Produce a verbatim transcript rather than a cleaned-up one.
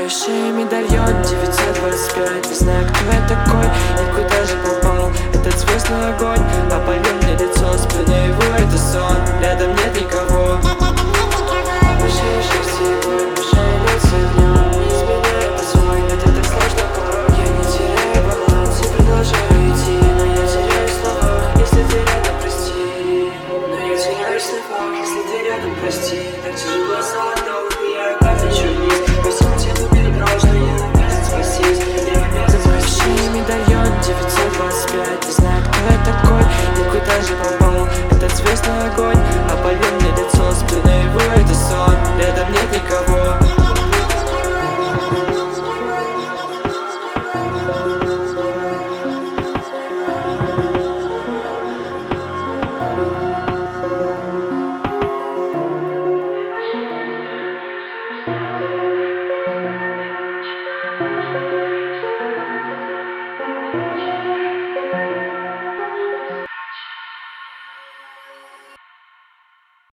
Сверкающий медальон девятьсот двадцать пять. Не знаю, кто я такой и куда же попал. Этот звездный огонь опалил мне лицо. Сплю наяву, это сон, рядом нет никого. Обожаю счастье его, обожаю лица в нем. Не изменяй свой, это так сложно порой. Я не теряю баланс и продолжаю идти, но я теряю слова, если ты рядом, прости. Но я теряю слова, если ты рядом, прости. Так тяжело золотого, я опять лечу вниз. По всему телу били дрожь, но я обязан спастись. Я обязан спастись. Медальон девятьсот двадцать пять. Не знаю, кто я такой и куда же попал. Этот звездный огонь опалил мне лицо. Сплю